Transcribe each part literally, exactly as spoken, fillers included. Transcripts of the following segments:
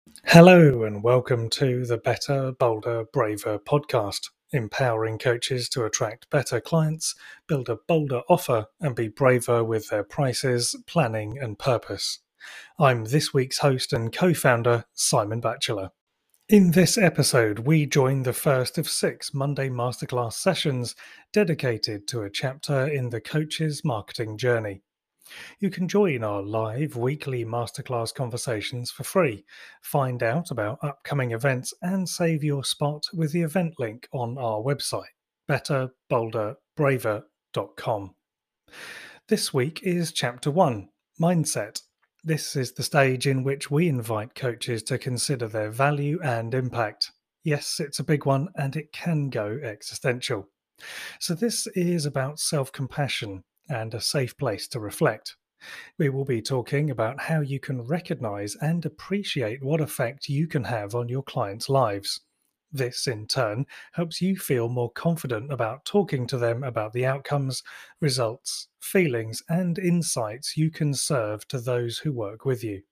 Hello and welcome to the Better, Bolder, Braver podcast, empowering coaches to attract better clients, build a bolder offer, and be braver with their prices, planning, and purpose. I'm this week's host and co founder, Simon Batchelor. In this episode, we join the first of six Monday Masterclass sessions dedicated to a chapter in the coach's marketing journey. You can join our live weekly masterclass conversations for free, find out about upcoming events, and save your spot with the event link on our website, better bolder braver dot com. This week is Chapter one, Mindset. This is the stage in which we invite coaches to consider their value and impact. Yes, it's a big one and it can go existential. So, this is about self compassion and a safe place to reflect. We will be talking about how you can recognize and appreciate what effect you can have on your clients' lives. This, in turn, helps you feel more confident about talking to them about the outcomes, results, feelings, and insights you can serve to those who work with you.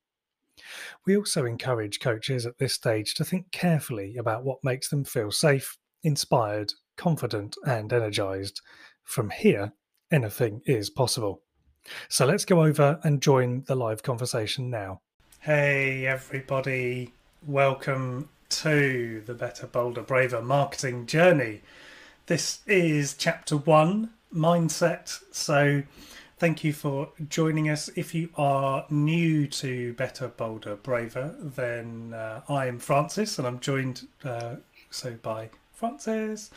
We also encourage coaches at this stage to think carefully about what makes them feel safe, inspired, confident, and energized. From here, anything is possible. So let's go over and join the live conversation now. Hey, everybody. Welcome to the Better, Bolder, Braver marketing journey. This is chapter one, Mindset. So thank you for joining us. If you are new to Better, Bolder, Braver, then uh, I am Francis and I'm joined uh, so by Francis.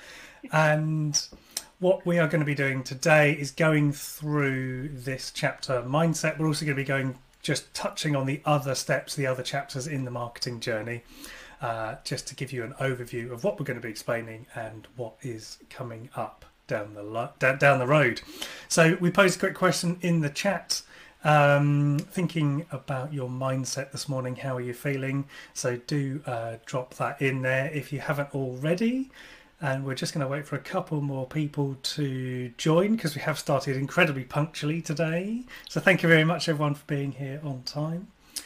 And what we are going to be doing today is going through this chapter, Mindset. We're also going to be going just touching on the other steps, the other chapters in the marketing journey, uh, just to give you an overview of what we're going to be explaining and what is coming up down the lo- down the road. So we posed a quick question in the chat, um, thinking about your mindset this morning. How are you feeling? So do uh, drop that in there if you haven't already. And we're just going to wait for a couple more people to join because we have started incredibly punctually today. So thank you very much, everyone, for being here on time.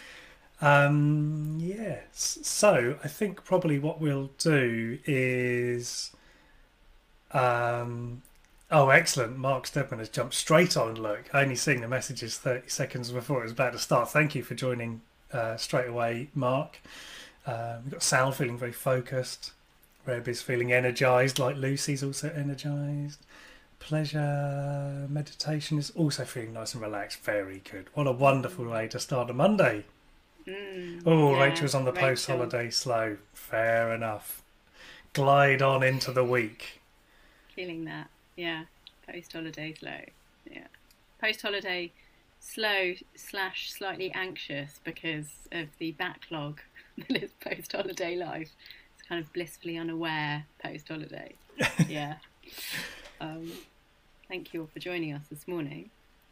Um, yes. So I think probably what we'll do is... Um, oh, excellent. Mark Stedman has jumped straight on. Look, only seeing the messages thirty seconds before it was about to start. Thank you for joining uh, straight away, Mark. Uh, we've got Sal feeling very focused. Reb is feeling energised, like Lucy's also energised. Pleasure, meditation is also feeling nice and relaxed. Very good. What a wonderful way to start a Monday. Mm, oh, yeah, Rachel's on the Rachel. post-holiday slow. Fair enough. Glide on into the week. Feeling that, yeah. Post-holiday slow, yeah. Post-holiday slow slash slightly anxious because of the backlog that is post-holiday life. Kind of blissfully unaware post-holiday. Yeah. um, thank you all for joining us this morning.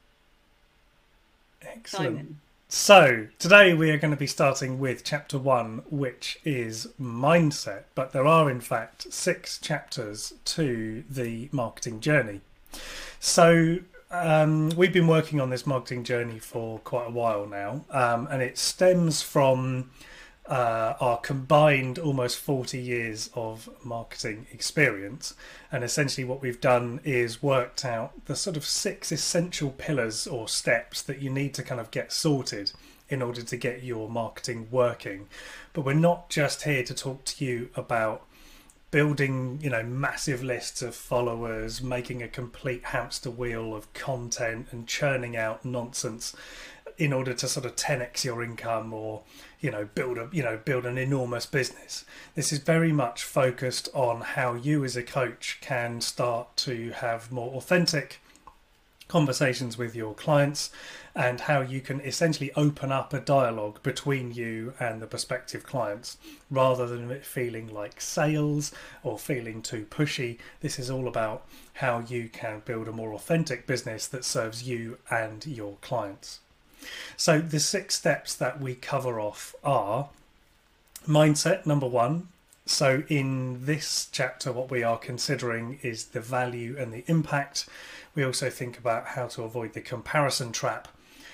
Excellent. Simon. So today we are going to be starting with chapter one, which is mindset. But there are in fact six chapters to the marketing journey. So um, we've been working on this marketing journey for quite a while now, um, and it stems from Uh, our combined almost forty years of marketing experience. And essentially what we've done is worked out the sort of six essential pillars or steps that you need to kind of get sorted in order to get your marketing working. But we're not just here to talk to you about building, you know, massive lists of followers, making a complete hamster wheel of content and churning out nonsense in order to sort of ten x your income or, you know, build a, you know, build an enormous business. This is very much focused on how you as a coach can start to have more authentic conversations with your clients and how you can essentially open up a dialogue between you and the prospective clients rather than it feeling like sales or feeling too pushy. This is all about how you can build a more authentic business that serves you and your clients. So the six steps that we cover off are mindset, number one. So in this chapter, what we are considering is the value and the impact. We also think about how to avoid the comparison trap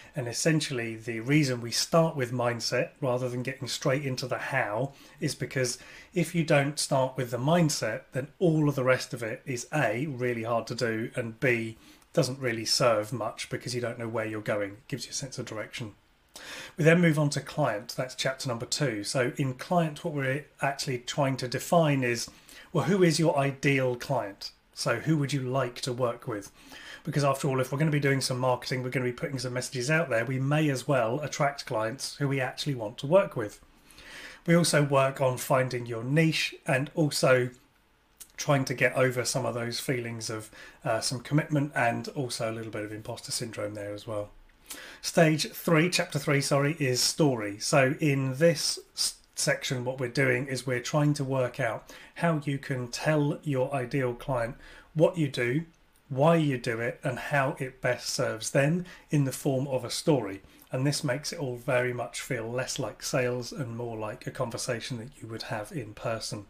And essentially, the reason we start with mindset rather than getting straight into the how is because if you don't start with the mindset, then all of the rest of it is A, really hard to do, and B, doesn't really serve much because you don't know where you're going. It gives you a sense of direction. We then move on to client. That's chapter number two. So in client, what we're actually trying to define is, well, who is your ideal client? So who would you like to work with? Because after all, if we're going to be doing some marketing, we're going to be putting some messages out there, we may as well attract clients who we actually want to work with. We also work on finding your niche and also trying to get over some of those feelings of uh, some commitment and also a little bit of imposter syndrome there as well. Stage three, chapter three, sorry, is story. So in this section, what we're doing is we're trying to work out how you can tell your ideal client what you do, why you do it, and how it best serves them in the form of a story. And this makes it all very much feel less like sales and more like a conversation that you would have in person.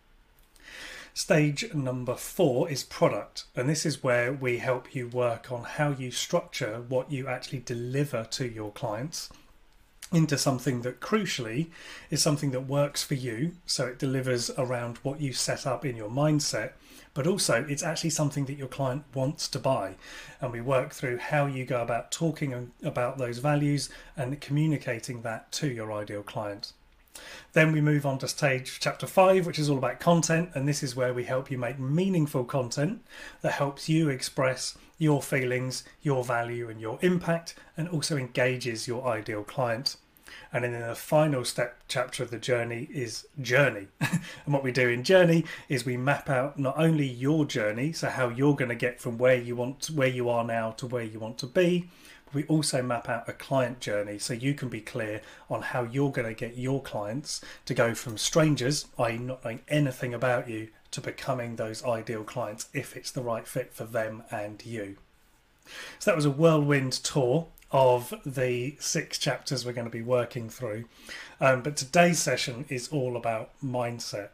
Stage number four is product, and this is where we help you work on how you structure what you actually deliver to your clients into something that crucially is something that works for you, so it delivers around what you set up in your mindset, but also it's actually something that your client wants to buy. And we work through how you go about talking about those values and communicating that to your ideal client. Then we move on to stage chapter five, which is all about content, and this is where we help you make meaningful content that helps you express your feelings, your value and your impact, and also engages your ideal client. And then the final step chapter of the journey is journey. And what we do in journey is we map out not only your journey, so how you're going to get from where you want to, where you are now to where you want to be. We also map out a client journey so you can be clear on how you're going to get your clients to go from strangers, that is not knowing anything about you, to becoming those ideal clients if it's the right fit for them and you. So that was a whirlwind tour of the six chapters we're going to be working through. Um, but today's session is all about mindset.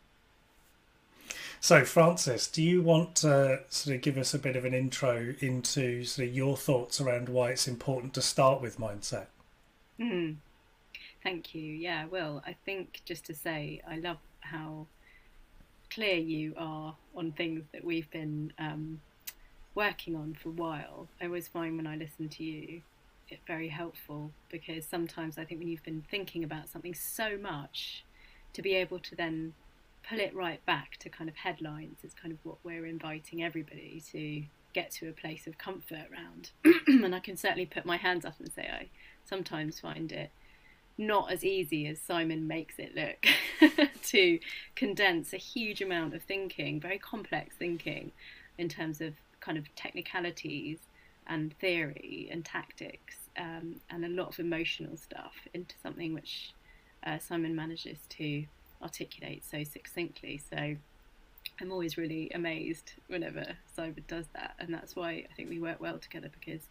So, Francis, do you want to sort of give us a bit of an intro into sort of your thoughts around why it's important to start with mindset? Mm, thank you. Yeah, well, I think just to say, I love how clear you are on things that we've been um, working on for a while. I always find when I listen to you, it's very helpful, because sometimes I think when you've been thinking about something so much, to be able to then pull it right back to kind of headlines is kind of what we're inviting everybody to get to a place of comfort around. And I can certainly put my hands up and say I sometimes find it not as easy as Simon makes it look to condense a huge amount of thinking, very complex thinking in terms of kind of technicalities and theory and tactics, um, and a lot of emotional stuff into something which uh, Simon manages to articulate so succinctly. So I'm always really amazed whenever Simon does that, and that's why I think we work well together, because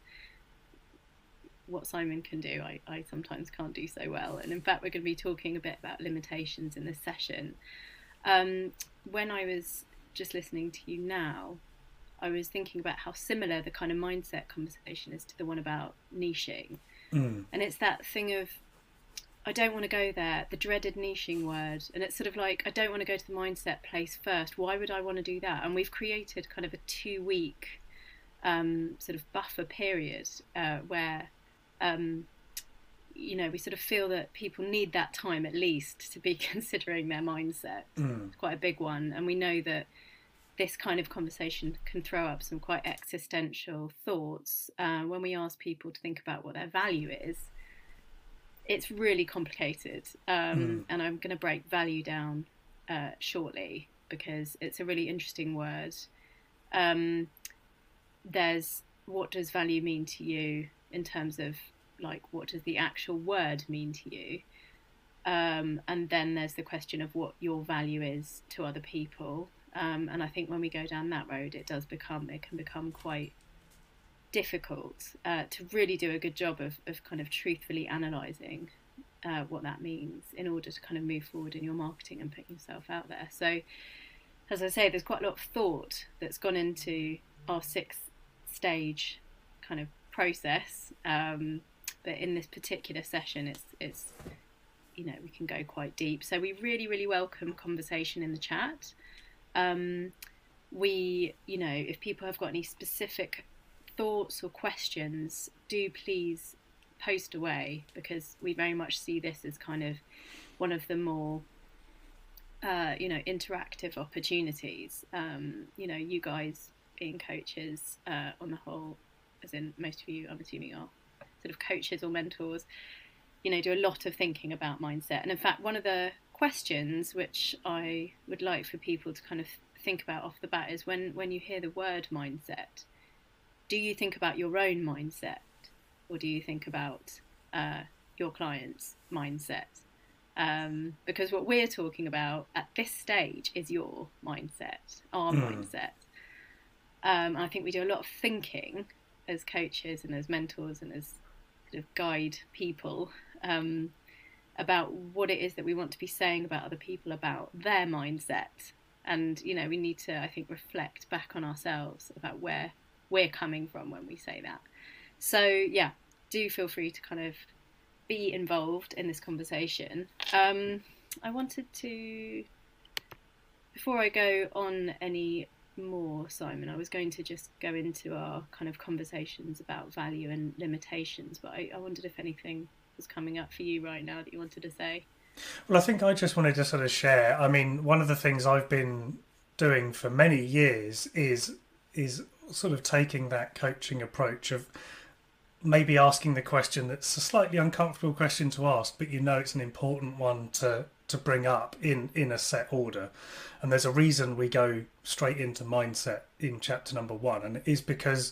what Simon can do I, I sometimes can't do so well. And in fact, we're going to be talking a bit about limitations in this session. Um, when I was just listening to you now, I was thinking about how similar the kind of mindset conversation is to the one about niching. Mm. And it's that thing of, I don't want to go there, the dreaded niching word. And it's sort of like, I don't want to go to the mindset place first. Why would I want to do that? And we've created kind of a two week um, sort of buffer period uh, where, um, you know, we sort of feel that people need that time at least to be considering their mindset. Mm. It's quite a big one. And we know that this kind of conversation can throw up some quite existential thoughts. Uh, when we ask people to think about what their value is, it's really complicated. Um, mm. And I'm going to break value down uh, shortly, because it's a really interesting word. Um, there's, what does value mean to you in terms of, like, what does the actual word mean to you? Um, and then there's the question of what your value is to other people. Um, and I think when we go down that road, it does become, it can become quite difficult uh, to really do a good job of, of kind of truthfully analysing uh, what that means in order to kind of move forward in your marketing and put yourself out there. So, as I say, there's quite a lot of thought that's gone into our sixth stage kind of process, um, but in this particular session, it's it's you know, we can go quite deep. So we really, really welcome conversation in the chat. Um, we, you know, if people have got any specific thoughts or questions, do please post away, because we very much see this as kind of one of the more, uh, you know, interactive opportunities. Um, you know, you guys being coaches uh, on the whole, as in most of you, I'm assuming, are sort of coaches or mentors, you know, do a lot of thinking about mindset. And in fact, one of the questions which I would like for people to kind of think about off the bat is when, when you hear the word mindset, do you think about your own mindset, or do you think about uh, your client's mindset? Um, because what we're talking about at this stage is your mindset, our mm. mindset. Um, I think we do a lot of thinking as coaches and as mentors and as sort of guide people um, about what it is that we want to be saying about other people, about their mindset. And, you know, we need to, I think, reflect back on ourselves about where we're coming from when we say that. So, yeah, do feel free to kind of be involved in this conversation. Um, I wanted to, before I go on any more, Simon, I was going to just go into our kind of conversations about value and limitations, but I, I wondered if anything was coming up for you right now that you wanted to say. Well, I think I just wanted to sort of share, I mean, one of the things I've been doing for many years is is sort of taking that coaching approach of maybe asking the question that's a slightly uncomfortable question to ask, but you know it's an important one to to bring up in in a set order. And there's a reason we go straight into mindset in chapter number one, and it is because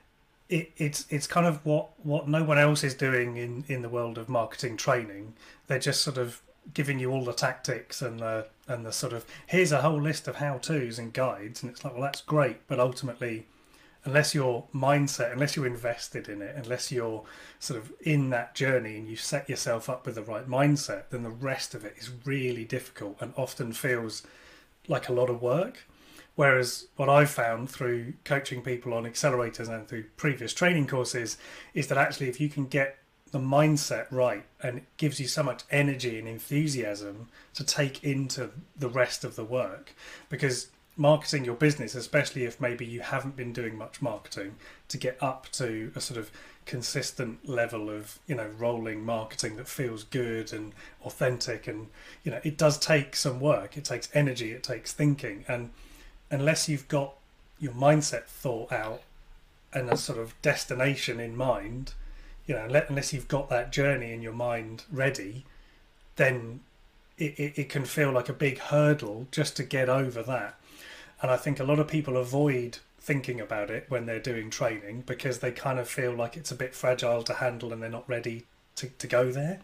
it, it's it's kind of what what no one else is doing in in the world of marketing training. They're just sort of giving you all the tactics and the and the sort of, here's a whole list of how-tos and guides, and it's like, well, that's great, but ultimately, unless your mindset, unless you're invested in it, unless you're sort of in that journey and you set yourself up with the right mindset, then the rest of it is really difficult and often feels like a lot of work. Whereas what I've found through coaching people on accelerators and through previous training courses is that actually if you can get the mindset right, and it gives you so much energy and enthusiasm to take into the rest of the work, because marketing your business, especially if maybe you haven't been doing much marketing, to get up to a sort of consistent level of, you know, rolling marketing that feels good and authentic, and, you know, it does take some work, it takes energy, it takes thinking, and unless you've got your mindset thought out and a sort of destination in mind, you know, unless you've got that journey in your mind ready, then it, it, it can feel like a big hurdle just to get over that. And I think a lot of people avoid thinking about it when they're doing training because they kind of feel like it's a bit fragile to handle and they're not ready to, to go there.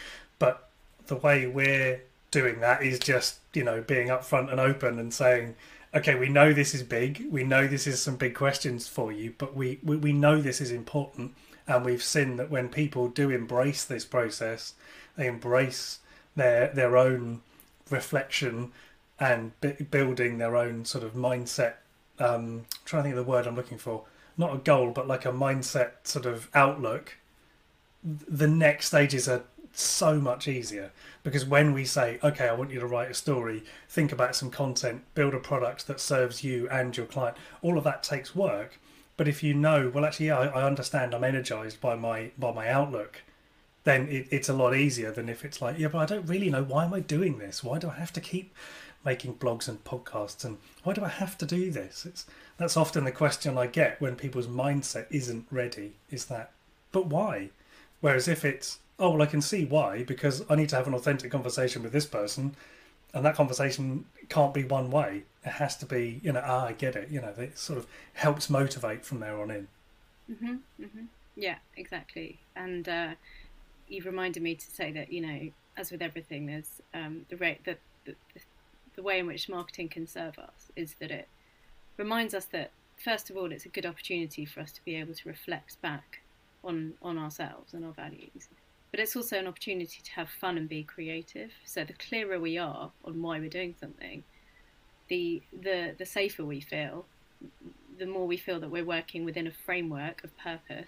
But the way we're doing that is just, you know, being upfront and open and saying, okay, we know this is big, we know this is some big questions for you, but we, we, we know this is important. And we've seen that when people do embrace this process, they embrace their their own reflection and b- building their own sort of mindset. Um, I'm trying to think of the word I'm looking for. Not a goal, but like a mindset sort of outlook. The next stages are so much easier, because when we say, okay, I want you to write a story, think about some content, build a product that serves you and your client, all of that takes work. But if you know, well, actually, yeah, I, I understand, I'm energized by my by my outlook, then it, it's a lot easier than if it's like, yeah, but I don't really know, why am I doing this? Why do I have to keep making blogs and podcasts? And why do I have to do this? It's that's often the question I get when people's mindset isn't ready, is that, but why? Whereas if it's, oh, well, I can see why, because I need to have an authentic conversation with this person, and that conversation can't be one way. It has to be, you know, ah, I get it. You know, it sort of helps motivate from there on in. Mm-hmm, mm-hmm. Yeah, exactly. And uh, you've reminded me to say that, you know, as with everything, there's um, the rate that the, the way in which marketing can serve us is that it reminds us that, first of all, it's a good opportunity for us to be able to reflect back on on ourselves and our values. But it's also an opportunity to have fun and be creative. So the clearer we are on why we're doing something, the the the safer we feel, the more we feel that we're working within a framework of purpose,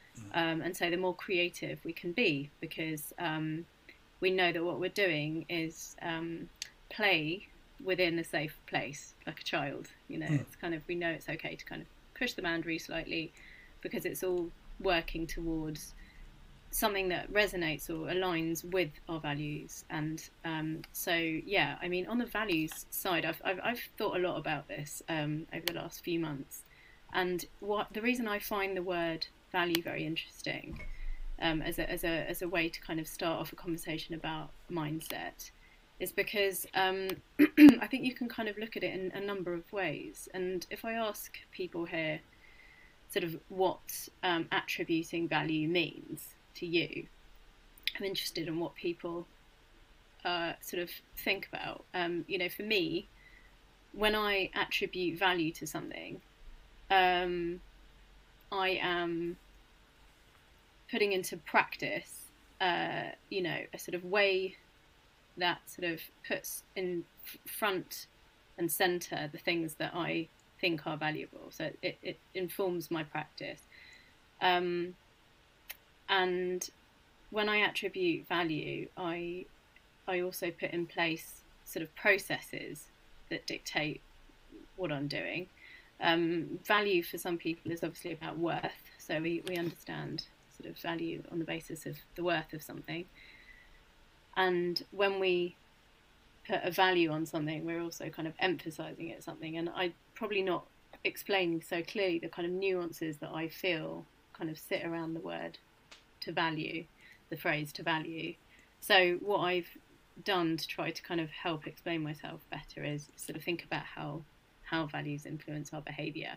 Um, and so the more creative we can be, because um, we know that what we're doing is um, play within a safe place, like a child. You know, mm. it's kind of, we know it's okay to kind of push the boundary slightly, because it's all working towards something that resonates or aligns with our values. And um, so, yeah, I mean, on the values side, I've I've, I've thought a lot about this um, over the last few months. And what the reason I find the word value very interesting um, as a as a as a way to kind of start off a conversation about mindset is because um, I think you can kind of look at it in a number of ways. And if I ask people here, sort of what um, attributing value means to you, I'm interested in what people uh, sort of think about. Um, you know, for me, when I attribute value to something, um, I am putting into practice, uh, you know, a sort of way that sort of puts in front and centre the things that I think are valuable. So it, it informs my practice. Um, and when I attribute value, I I also put in place sort of processes that dictate what I'm doing. Um, value for some people is obviously about worth. So we, we understand sort of value on the basis of the worth of something. And when we put a value on something, we're also kind of emphasising it as something. And I probably not explaining so clearly the kind of nuances that I feel kind of sit around the word to value, the phrase to value. So what I've done to try to kind of help explain myself better is sort of think about how how values influence our behaviour.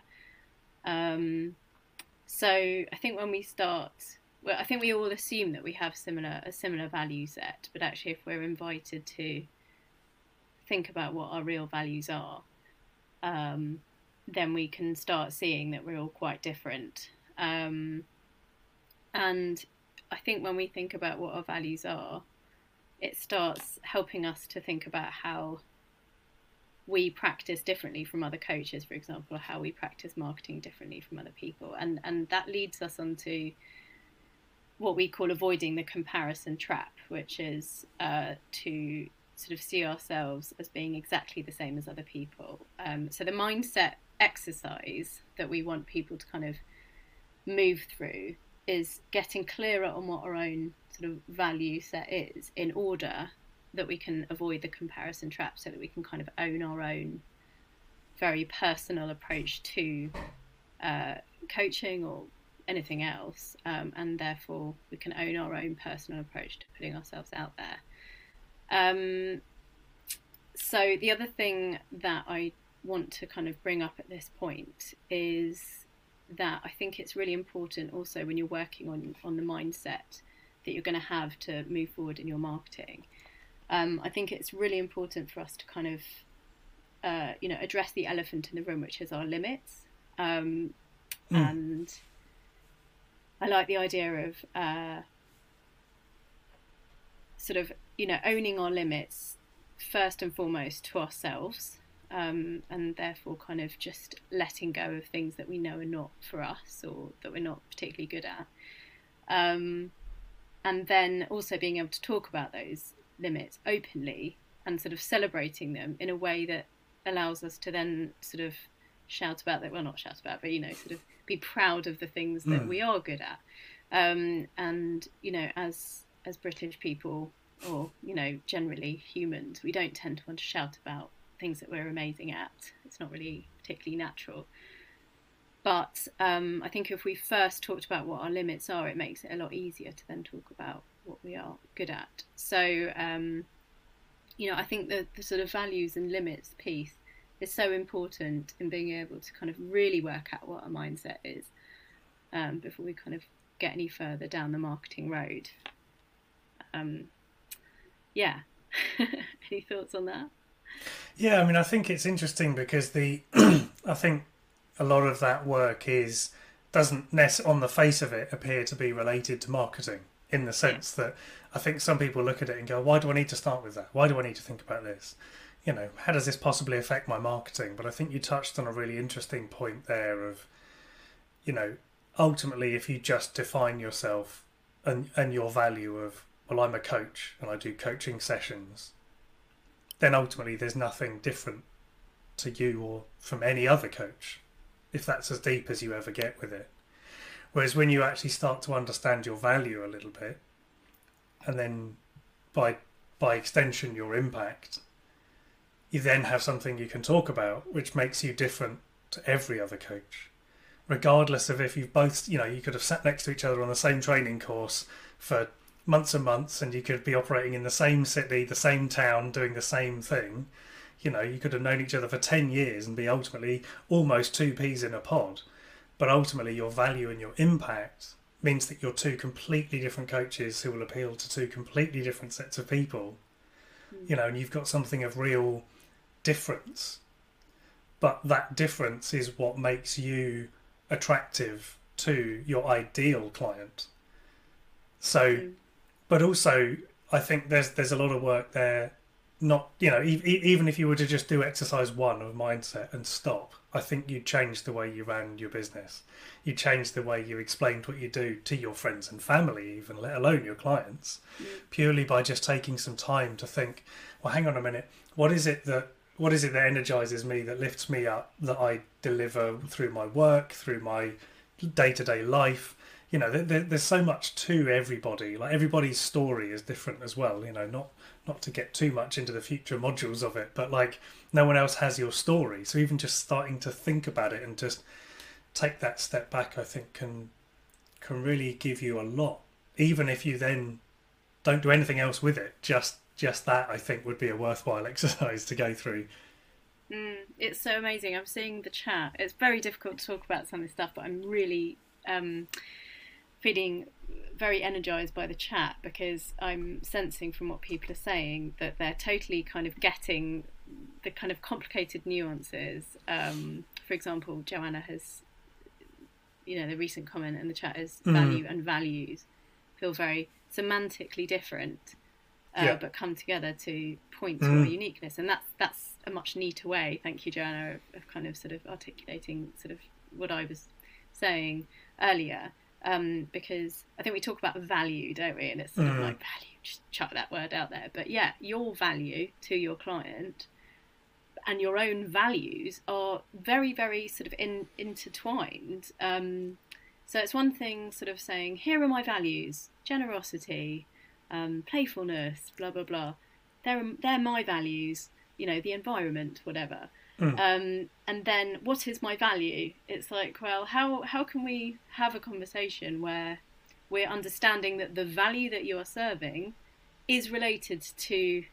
Um, so I think when we start, well, I think we all assume that we have similar a similar value set, but actually if we're invited to think about what our real values are, um, then we can start seeing that we're all quite different. Um, and I think when we think about what our values are, it starts helping us to think about how we practice differently from other coaches, for example, or how we practice marketing differently from other people. And, and that leads us onto what we call avoiding the comparison trap, which is uh, to sort of see ourselves as being exactly the same as other people. Um, so the mindset exercise that we want people to kind of move through is getting clearer on what our own sort of value set is, in order that we can avoid the comparison trap, so that we can kind of own our own very personal approach to uh, coaching or anything else, um, and therefore we can own our own personal approach to putting ourselves out there. Um, so the other thing that I want to kind of bring up at this point is that I think it's really important also when you're working on, on the mindset that you're going to have to move forward in your marketing. Um, I think it's really important for us to kind of, uh, you know, address the elephant in the room, which is our limits. Um, mm. And I like the idea of uh, sort of, you know, owning our limits first and foremost to ourselves, um, and therefore kind of just letting go of things that we know are not for us or that we're not particularly good at. Um, and then also being able to talk about those limits openly and sort of celebrating them in a way that allows us to then sort of shout about that, well, not shout about, but, you know, sort of be proud of the things that mm. we are good at. Um, and, you know, as as British people, or, you know, generally humans, we don't tend to want to shout about things that we're amazing at. It's not really particularly natural. But um, I think if we first talked about what our limits are, it makes it a lot easier to then talk about what we are good at. So, um, you know, I think that the sort of values and limits piece is so important in being able to kind of really work out what our mindset is um, before we kind of get any further down the marketing road. Um, yeah. Any thoughts on that? Yeah, I mean, I think it's interesting because the I think a lot of that work is doesn't nec- on the face of it appear to be related to marketing, in the sense yeah. that I think some people look at it and go, why do I need to start with that? Why do I need to think about this? You know, how does this possibly affect my marketing? But I think you touched on a really interesting point there of, you know, ultimately, if you just define yourself and, and your value of, well, I'm a coach and I do coaching sessions, then ultimately there's nothing different to you or from any other coach, if that's as deep as you ever get with it. Whereas when you actually start to understand your value a little bit, and then by by extension your impact, you then have something you can talk about which makes you different to every other coach, regardless of if you've both, you know, you could have sat next to each other on the same training course for months and months, and you could be operating in the same city, the same town, doing the same thing. You know, you could have known each other for ten years and be ultimately almost two peas in a pod. But ultimately your value and your impact means that you're two completely different coaches who will appeal to two completely different sets of people. Mm. You know, and you've got something of real difference. But that difference is what makes you attractive to your ideal client. So, mm. but also I think there's there's a lot of work there. Not, you know, e- even if you were to just do exercise one of mindset and stop, I think you'd change the way you ran your business. You change the way you explained what you do to your friends and family, even, let alone your clients, mm. purely by just taking some time to think, well, hang on a minute, what is it that what is it that energizes me, that lifts me up, that I deliver through my work, through my day-to-day life? You know, there, there's so much to everybody. Like, everybody's story is different as well, you know, not not to get too much into the future modules of it, but like, no one else has your story. So even just starting to think about it and just take that step back, I think can can really give you a lot. Even if you then don't do anything else with it, just just that, I think, would be a worthwhile exercise to go through. Mm, it's so amazing. I'm seeing the chat. It's very difficult to talk about some of this stuff, but I'm really um, feeling very energized by the chat, because I'm sensing from what people are saying that they're totally kind of getting the kind of complicated nuances. Um, for example, Joanna has, you know, the recent comment in the chat is mm. value and values feel very semantically different, uh, yeah. but come together to point to mm. our uniqueness. And that's, that's a much neater way, thank you, Joanna, of, of kind of sort of articulating sort of what I was saying earlier. Um, because I think we talk about value, don't we? And it's sort mm. of like value, just chuck that word out there. But yeah, your value to your client and your own values are very, very sort of in, intertwined. Um, so it's one thing sort of saying, here are my values, generosity, um, playfulness, blah, blah, blah. They're, they're my values, you know, the environment, whatever. Mm. Um, and then what is my value? It's like, well, how, how can we have a conversation where we're understanding that the value that you are serving is related to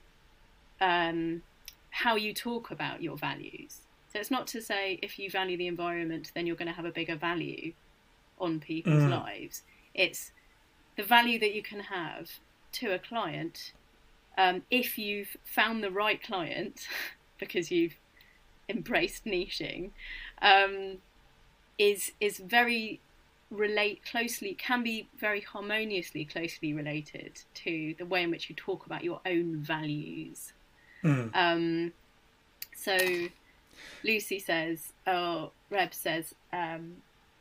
um, how you talk about your values? So it's not to say if you value the environment, then you're going to have a bigger value on people's mm. lives. It's the value that you can have to a client um, if you've found the right client because you've embraced niching, um, is is very relate closely, can be very harmoniously closely related to the way in which you talk about your own values. Mm. Um, so Lucy says, oh, Reb says, um,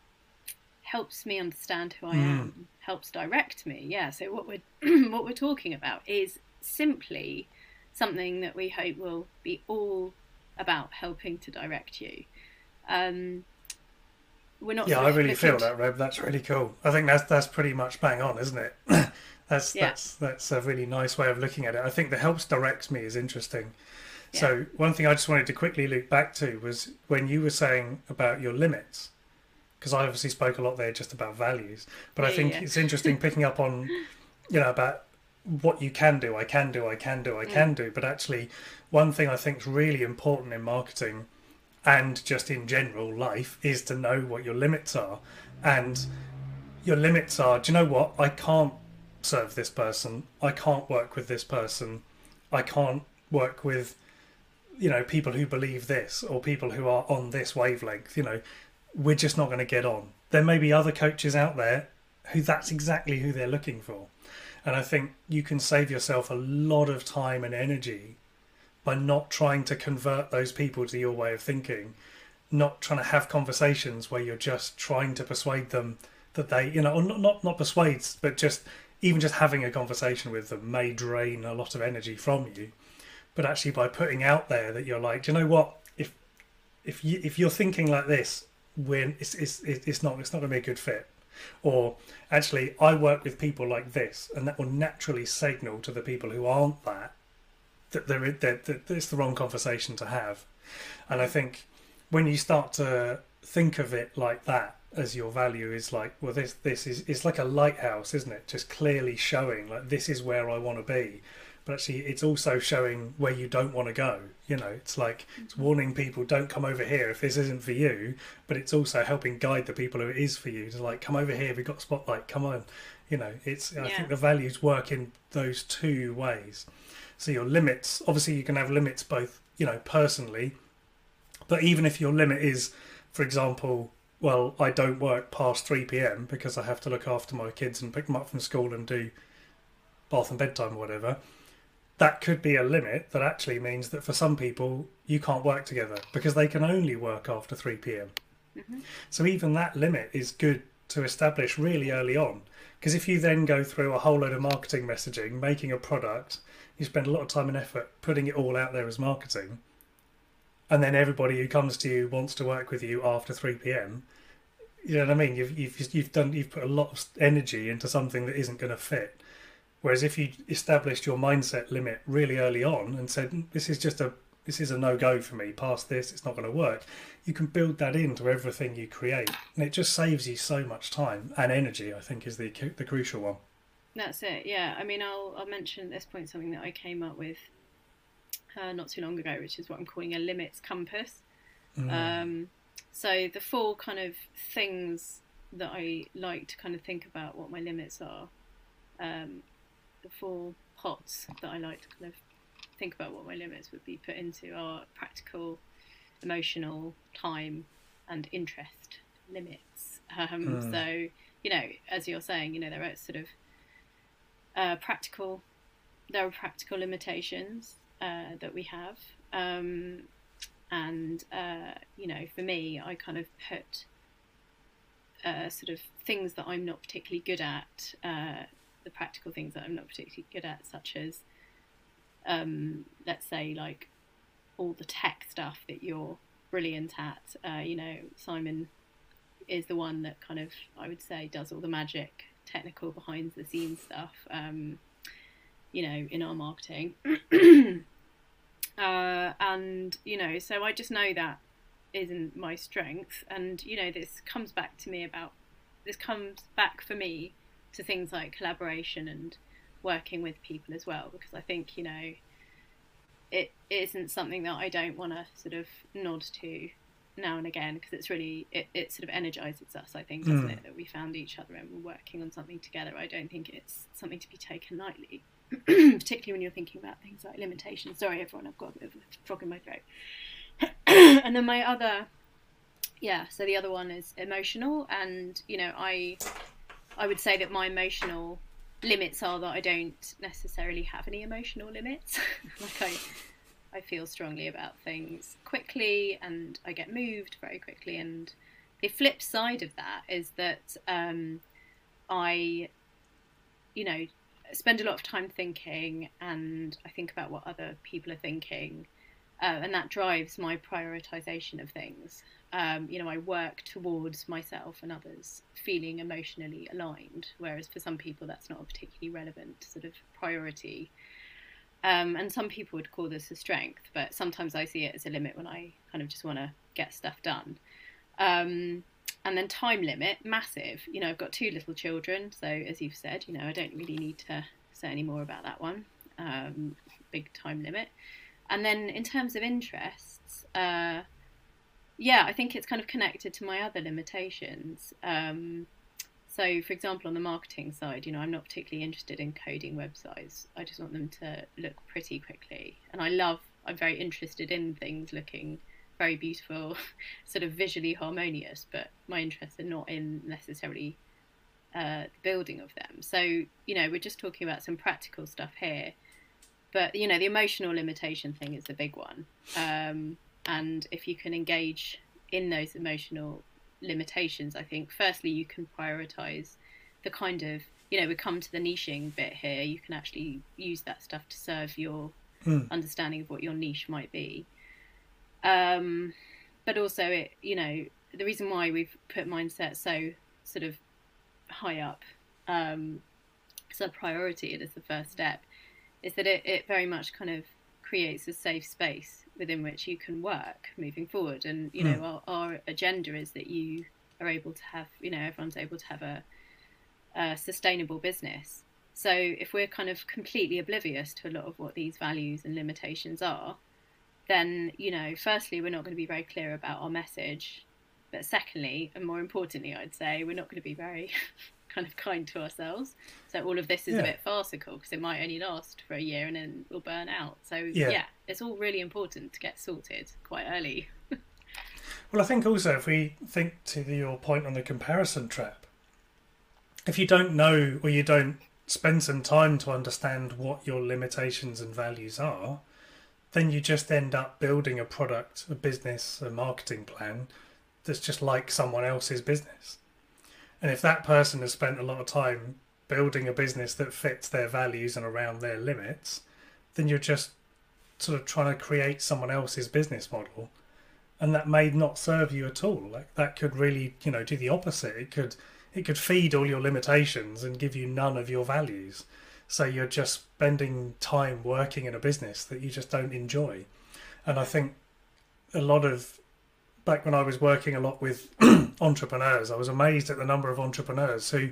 helps me understand who I mm. am, helps direct me. Yeah. So what we're what we're talking about is simply something that we hope will be all about helping to direct you. Um, we're not. Yeah, I really feel that, Reb. That's really cool. I think that's that's pretty much bang on, isn't it? that's yeah. that's that's a really nice way of looking at it. I think the helps direct me is interesting. Yeah. So one thing I just wanted to quickly loop back to was when you were saying about your limits, because I obviously spoke a lot there just about values, but yeah, I think yeah. it's interesting picking up on, you know, about what you can do, I can do, I can do, I can mm. do. But actually, one thing I think is really important in marketing and just in general life is to know what your limits are. And your limits are, do you know what? I can't serve this person. I can't work with this person. I can't work with, you know, people who believe this or people who are on this wavelength. You know, we're just not going to get on. There may be other coaches out there who that's exactly who they're looking for. And I think you can save yourself a lot of time and energy by not trying to convert those people to your way of thinking not trying to have conversations where you're just trying to persuade them that they, you know, or not not, not persuade, but just even just having a conversation with them may drain a lot of energy from you. But actually, by putting out there that you're like, do you know what, if if you if you're thinking like this, when it's it's it's not it's not going to be a good fit. Or actually, I work with people like this, and that will naturally signal to the people who aren't that that they're, they're, that it's the wrong conversation to have. And I think when you start to think of it like that, as your value is like, well, this this is it's like a lighthouse, isn't it? Just clearly showing like this is where I want to be. But actually, it's also showing where you don't want to go. You know, it's like it's warning people, don't come over here if this isn't for you. But it's also helping guide the people who it is for you to like, come over here. We've got a spotlight. Come on. You know, it's. I Yeah. think the values work in those two ways. So your limits, obviously, you can have limits both, you know, personally. But even if your limit is, for example, well, I don't work past three p.m. because I have to look after my kids and pick them up from school and do bath and bedtime or whatever. That could be a limit that actually means that for some people you can't work together because they can only work after three p.m. Mm-hmm. So even that limit is good to establish really early on, because if you then go through a whole load of marketing messaging, making a product, you spend a lot of time and effort putting it all out there as marketing, and then everybody who comes to you wants to work with you after three p.m. You know what I mean? You've you've you've done you've put a lot of energy into something that isn't going to fit. Whereas if you established your mindset limit really early on and said, this is just a this is a no-go for me, past this, it's not going to work, you can build that into everything you create. And it just saves you so much time and energy, I think, is the the crucial one. That's it, yeah. I mean, I'll, I'll mention at this point something that I came up with uh, not too long ago, which is what I'm calling a limits compass. Mm. Um, so the four kind of things that I like to kind of think about what my limits are, um, the four pots that I like to kind of think about what my limits would be put into are practical, emotional, time, and interest limits. Um, mm. So, you know, as you're saying, you know, there are sort of uh, practical, there are practical limitations uh, that we have. Um, and, uh, you know, for me, I kind of put uh, sort of things that I'm not particularly good at, uh, the practical things that I'm not particularly good at, such as, um, let's say, like all the tech stuff that you're brilliant at. Uh, you know, Simon is the one that kind of, I would say, does all the magic, technical behind the scenes stuff, um, you know, in our marketing. uh, and, you know, so I just know that isn't my strength. And, you know, this comes back to me about, this comes back for me to things like collaboration and working with people as well, because I think, you know, it isn't something that I don't want to sort of nod to now and again, because it's really, it, it sort of energizes us, I think, doesn't mm. it, that we found each other and we're working on something together. I don't think it's something to be taken lightly, particularly when you're thinking about things like limitations. Sorry everyone, I've got a bit of a frog in my throat. And then my other, yeah, so the other one is emotional, and, you know, I I would say that my emotional limits are that I don't necessarily have any emotional limits. Like I, I feel strongly about things quickly, and I get moved very quickly. And the flip side of that is that um, I, you know, spend a lot of time thinking, and I think about what other people are thinking, uh, and that drives my prioritization of things. Um, you know, I work towards myself and others feeling emotionally aligned, whereas for some people that's not a particularly relevant sort of priority. Um, and some people would call this a strength, but sometimes I see it as a limit when I kind of just want to get stuff done. Um, and then time limit, massive. You know, I've got two little children, so as you've said, you know, I don't really need to say any more about that one. Um, big time limit. And then in terms of interests, uh, yeah, I think it's kind of connected to my other limitations. Um, so, for example, on the marketing side, you know, I'm not particularly interested in coding websites. I just want them to look pretty quickly. And I love, I'm very interested in things looking very beautiful, sort of visually harmonious, but my interests are not in necessarily uh, the building of them. So, you know, we're just talking about some practical stuff here. But, you know, the emotional limitation thing is the big one. Um, And if you can engage in those emotional limitations, I think firstly you can prioritize the kind of, you know, we come to the niching bit here. You can actually use that stuff to serve your mm. understanding of what your niche might be. Um, but also, it, you know, the reason why we've put mindset so sort of high up um, as a priority and as the first step is that it, it very much kind of creates a safe space within which you can work moving forward. And, you know, mm. our, our agenda is that you are able to have, you know, everyone's able to have a, a sustainable business. So if we're kind of completely oblivious to a lot of what these values and limitations are, then, you know, firstly, we're not going to be very clear about our message. But secondly, and more importantly, I'd say, we're not going to be very kind of kind to ourselves. So all of this is yeah. a bit farcical because it might only last for a year and then we'll burn out. So yeah. yeah, it's all really important to get sorted quite early. Well, I think also if we think to the, your point on the comparison trap, if you don't know or you don't spend some time to understand what your limitations and values are, then you just end up building a product, a business, a marketing plan that's just like someone else's business. And if that person has spent a lot of time building a business that fits their values and around their limits, then you're just sort of trying to create someone else's business model. And that may not serve you at all. Like that could really, you know, do the opposite. It could it could feed all your limitations and give you none of your values. So you're just spending time working in a business that you just don't enjoy. And I think a lot of, back when I was working a lot with entrepreneurs, I was amazed at the number of entrepreneurs who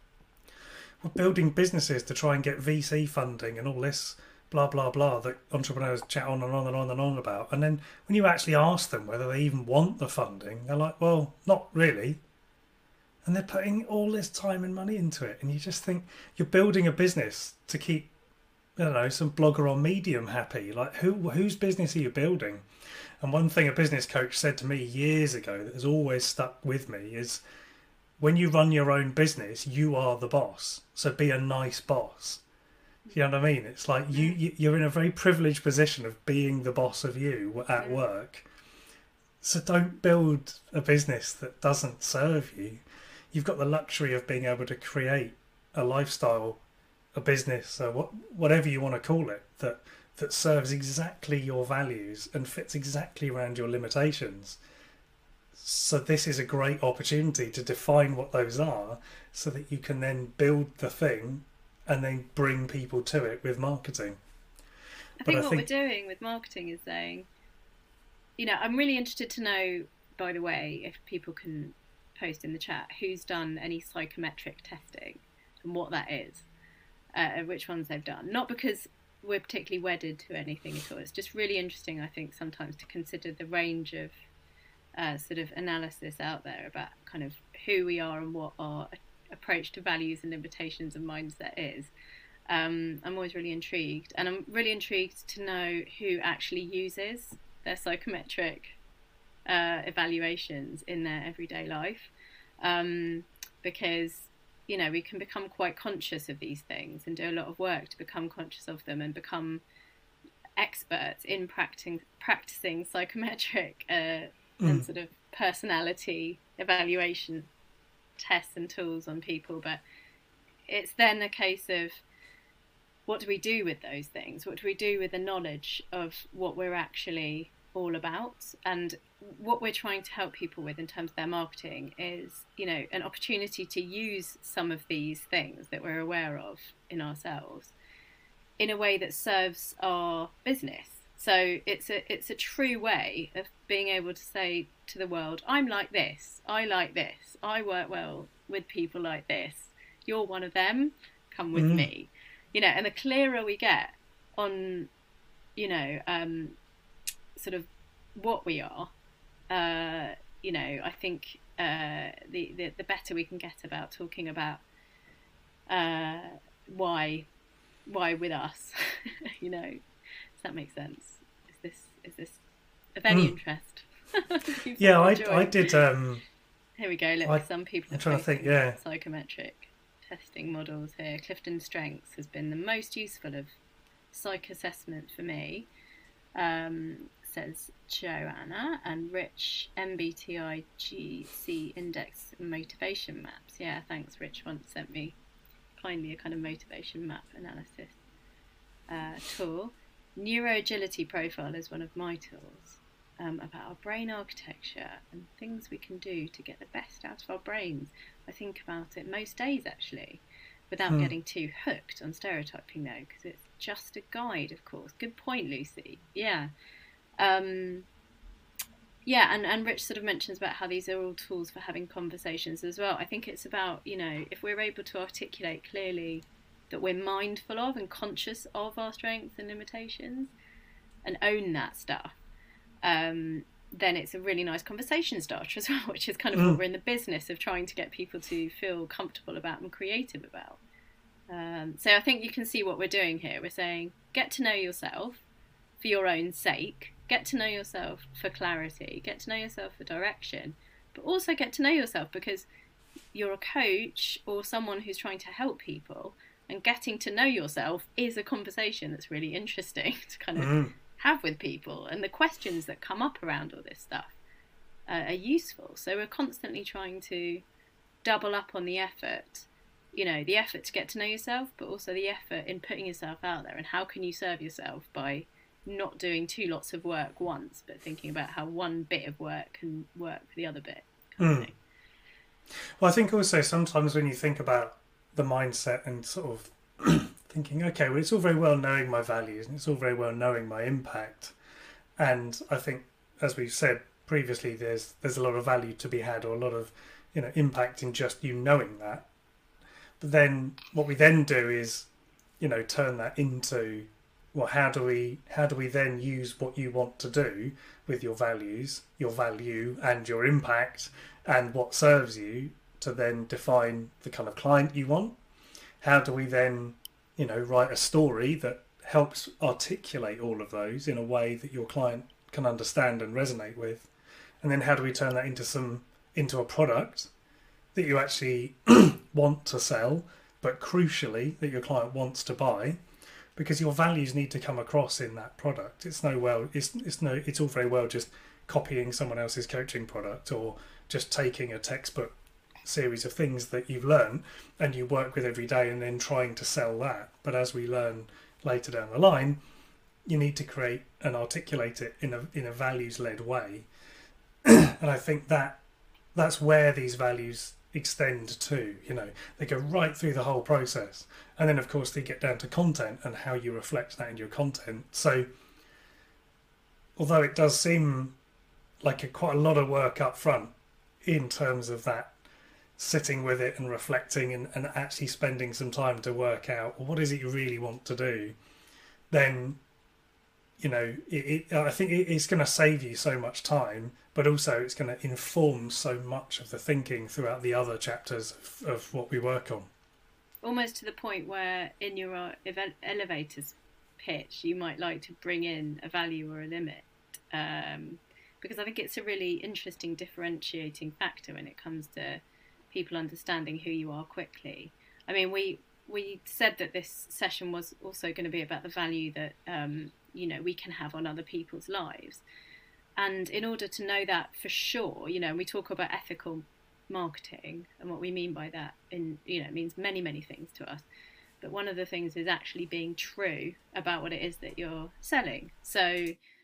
were building businesses to try and get V C funding and all this blah, blah, blah that entrepreneurs chat on and on and on and on about. And then when you actually ask them whether they even want the funding, they're like, well, not really. And they're putting all this time and money into it. And you just think you're building a business to keep, I don't know, some blogger on Medium happy. Like, who whose business are you building? And one thing a business coach said to me years ago that has always stuck with me is, when you run your own business, you are the boss. So be a nice boss. You know what I mean? It's like you, you, you're in a very privileged position of being the boss of you at work. So don't build a business that doesn't serve you. You've got the luxury of being able to create a lifestyle, a business, or what, whatever you want to call it, that that serves exactly your values and fits exactly around your limitations. So this is a great opportunity to define what those are so that you can then build the thing and then bring people to it with marketing. I think I what think... we're doing with marketing is saying, you know, I'm really interested to know, by the way, if people can post in the chat who's done any psychometric testing and what that is, uh, which ones they've done. Not because we're particularly wedded to anything at all. It's just really interesting, I think, sometimes to consider the range of uh, sort of analysis out there about kind of who we are and what our approach to values and limitations and mindset is. Um, I'm always really intrigued, and I'm really intrigued to know who actually uses their psychometric uh, evaluations in their everyday life, um, because, you know, we can become quite conscious of these things and do a lot of work to become conscious of them and become experts in practicing practicing psychometric uh, mm. and sort of personality evaluation tests and tools on people. But it's then a case of, what do we do with those things? What do we do with the knowledge of what we're actually all about? And what we're trying to help people with in terms of their marketing is, you know, an opportunity to use some of these things that we're aware of in ourselves in a way that serves our business. So it's a it's a true way of being able to say to the world, I'm like this, I like this, I work well with people like this, you're one of them, come with mm. me. You know, and the clearer we get on, you know, um, sort of what we are, uh, you know, I think uh, the, the the better we can get about talking about uh, why why with us, you know. Does that make sense? Is this is this of any mm. interest? Yeah, I I did. Um, Here we go. Look, I, some people. I'm trying to think. Yeah, psychometric testing models here. Clifton Strengths has been the most useful of psych assessment for me. Um, says Joanna, and Rich, M B T I G C Index Motivation Maps. Yeah, thanks. Rich once sent me kindly a kind of motivation map analysis uh, tool. Neuroagility Profile is one of my tools um, about our brain architecture and things we can do to get the best out of our brains. I think about it most days, actually, without hmm. getting too hooked on stereotyping, though, because it's just a guide, of course. Good point, Lucy. Yeah. Um, yeah, and, and Rich sort of mentions about how these are all tools for having conversations as well. I think it's about, you know, if we're able to articulate clearly that we're mindful of and conscious of our strengths and limitations and own that stuff, um, then it's a really nice conversation starter as well, which is kind of mm. what we're in the business of trying to get people to feel comfortable about and creative about. Um, so I think you can see what we're doing here. We're saying, get to know yourself for your own sake, get to know yourself for clarity, get to know yourself for direction, but also get to know yourself because you're a coach or someone who's trying to help people, and getting to know yourself is a conversation that's really interesting to kind of mm. have with people. And the questions that come up around all this stuff uh, are useful. So we're constantly trying to double up on the effort, you know, the effort to get to know yourself, but also the effort in putting yourself out there. And how can you serve yourself by not doing two lots of work once, but thinking about how one bit of work can work for the other bit. Kind mm. of thing. Well, I think also sometimes when you think about the mindset and sort of thinking, okay, well, it's all very well knowing my values and it's all very well knowing my impact. And I think, as we've said previously, there's there's a lot of value to be had, or a lot of, you know, impact in just you knowing that. But then what we then do is, you know, turn that into, well, how do we how do we then use what you want to do with your values, your value and your impact and what serves you to then define the kind of client you want? How do we then, you know, write a story that helps articulate all of those in a way that your client can understand and resonate with? And then how do we turn that into some into a product that you actually want to sell, but crucially that your client wants to buy? Because your values need to come across in that product. It's no well it's it's no it's all very well just copying someone else's coaching product or just taking a textbook series of things that you've learned and you work with every day and then trying to sell that. But as we learn later down the line, you need to create and articulate it in a in a values-led way. And I think that that's where these values extend to, you know, they go right through the whole process. And then of course they get down to content and how you reflect that in your content. So although it does seem like a, quite a lot of work up front in terms of that sitting with it and reflecting and, and actually spending some time to work out, well, what is it you really want to do, then, you know, it, it, I think it, it's going to save you so much time, but also it's going to inform so much of the thinking throughout the other chapters of, of what we work on. Almost to the point where in your uh, elevators pitch, you might like to bring in a value or a limit, um, because I think it's a really interesting differentiating factor when it comes to people understanding who you are quickly. I mean, we we said that this session was also going to be about the value that um, you know, we can have on other people's lives. And in order to know that for sure, you know, we talk about ethical marketing, and what we mean by that in, you know, it means many, many things to us. But one of the things is actually being true about what it is that you're selling. So,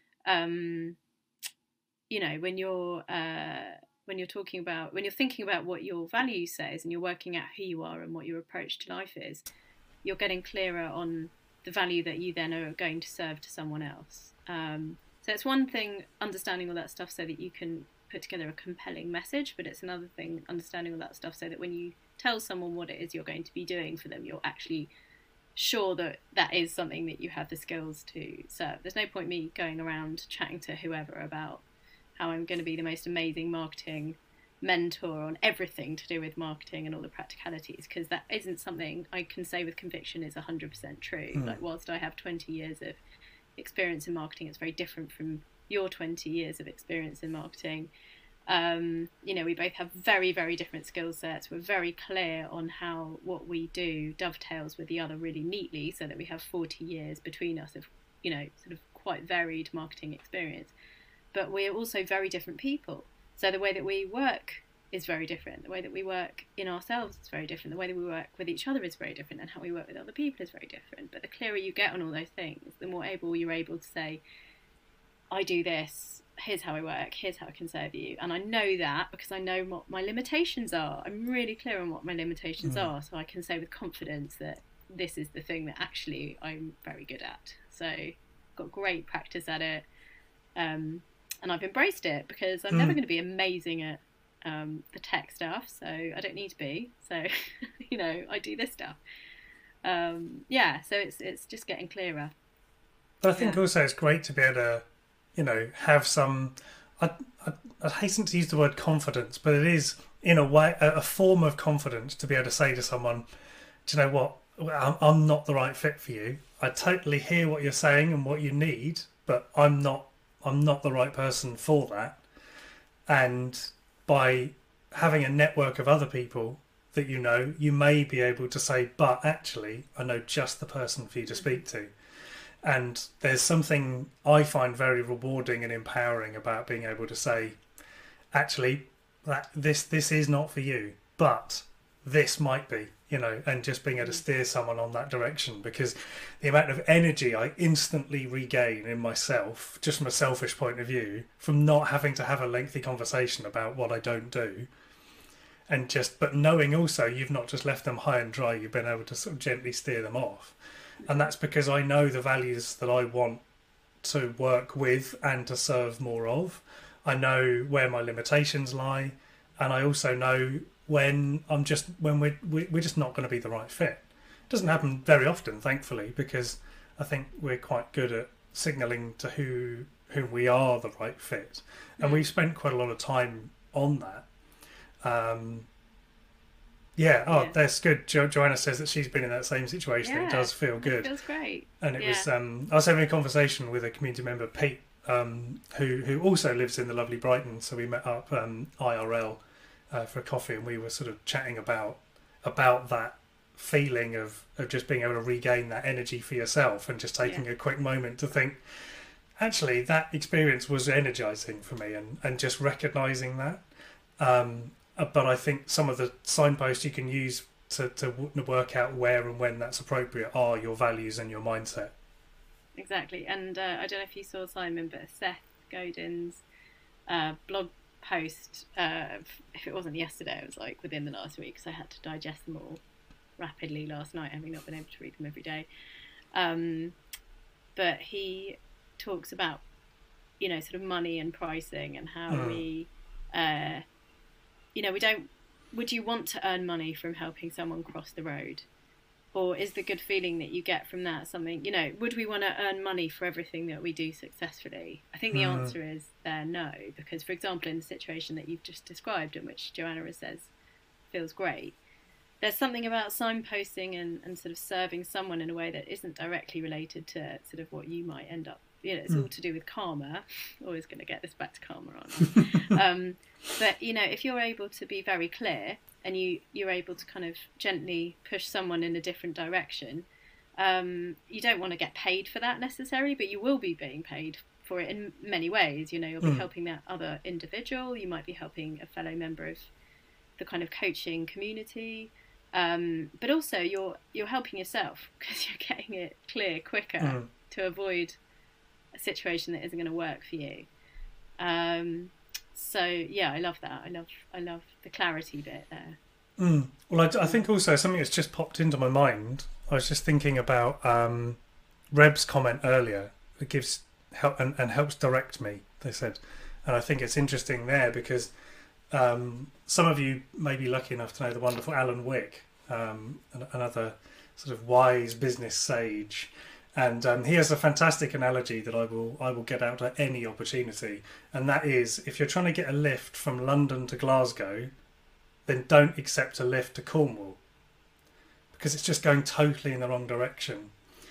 um, you know, when you're uh, when you're talking about, when you're thinking about what your value says and you're working out who you are and what your approach to life is, you're getting clearer on the value that you then are going to serve to someone else. Um, so it's one thing understanding all that stuff so that you can put together a compelling message, but it's another thing understanding all that stuff so that when you tell someone what it is you're going to be doing for them, you're actually sure that that is something that you have the skills to serve. There's no point me going around chatting to whoever about how I'm going to be the most amazing marketing mentor on everything to do with marketing and all the practicalities, because that isn't something I can say with conviction is one hundred percent true. Mm. Like, whilst I have twenty years of experience in marketing, it's very different from your twenty years of experience in marketing. Um, you know, we both have very, very different skill sets. We're very clear on how what we do dovetails with the other really neatly, so that we have forty years between us of, you know, sort of quite varied marketing experience, but we're also very different people. So the way that we work is very different. The way that we work in ourselves is very different. The way that we work with each other is very different, and how we work with other people is very different. But the clearer you get on all those things, the more able you're able to say, I do this, here's how I work, here's how I can serve you. And I know that because I know what my limitations are. I'm really clear on what my limitations mm. are, so I can say with confidence that this is the thing that actually I'm very good at. So I've got great practice at it, um, and I've embraced it because I'm mm. never going to be amazing at um, the tech stuff, so I don't need to be. So, you know, I do this stuff. Um, yeah, so it's it's just getting clearer. But I think yeah. also it's great to be able to, you know, have some, I, I, I hasten to use the word confidence, but it is in a way, a, a form of confidence to be able to say to someone, do you know what, I'm, I'm not the right fit for you. I totally hear what you're saying and what you need, but I'm not, I'm not the right person for that. And by having a network of other people that you know, you may be able to say, but actually, I know just the person for you to speak to. And there's something I find very rewarding and empowering about being able to say, actually, that this this is not for you, but this might be, you know, and just being able to steer someone on that direction, because the amount of energy I instantly regain in myself, just from a selfish point of view, from not having to have a lengthy conversation about what I don't do, and just, but knowing also you've not just left them high and dry, you've been able to sort of gently steer them off. And that's because I know the values that I want to work with and to serve more of. I know where my limitations lie, and I also know when I'm just when we're we're just not going to be the right fit. It doesn't happen very often, thankfully, because I think we're quite good at signalling to who whom we are the right fit, and we've spent quite a lot of time on that. Um, Yeah, oh, yeah. That's good. Jo- Joanna says that she's been in that same situation. Yeah, it does feel good. It feels great. And it yeah. was, um, I was having a conversation with a community member, Pete, um, who who also lives in the lovely Brighton. So we met up um, I R L uh, for a coffee, and we were sort of chatting about about that feeling of, of just being able to regain that energy for yourself, and just taking yeah. a quick moment to think, actually, that experience was energizing for me, and, and just recognizing that. Um, But I think some of the signposts you can use to, to work out where and when that's appropriate are your values and your mindset. Exactly. And uh, I don't know if you saw Simon, but Seth Godin's uh, blog post, uh, if it wasn't yesterday, it was like within the last week, because I had to digest them all rapidly last night, having not been able to read them every day. Um, but he talks about, you know, sort of money and pricing, and how mm. we... Uh, You know, we don't. Would you want to earn money from helping someone cross the road, or is the good feeling that you get from that something? You know, would we want to earn money for everything that we do successfully? I think the mm. answer is there no, because, for example, in the situation that you've just described, in which Joanna says feels great, there's something about signposting and, and sort of serving someone in a way that isn't directly related to sort of what you might end up. You know, it's mm. all to do with karma. Always going to get this back to karma, aren't I? um, but, you know, if you're able to be very clear, and you, you're able to kind of gently push someone in a different direction, um, you don't want to get paid for that necessarily, but you will be being paid for it in many ways. You know, you'll be mm. helping that other individual. You might be helping a fellow member of the kind of coaching community. Um, but also you're you're helping yourself, because you're getting it clear quicker mm. to avoid a situation that isn't going to work for you. Um, so yeah, I love that. I love I love the clarity bit there. Mm. Well, I, I think also something that's just popped into my mind. I was just thinking about um, Reb's comment earlier. It gives help and, and helps direct me, they said, and I think it's interesting there because um, some of you may be lucky enough to know the wonderful Alan Wick, um, another sort of wise business sage. And um, he has a fantastic analogy that I will I will get out at any opportunity, and that is, if you're trying to get a lift from London to Glasgow, then don't accept a lift to Cornwall, because it's just going totally in the wrong direction.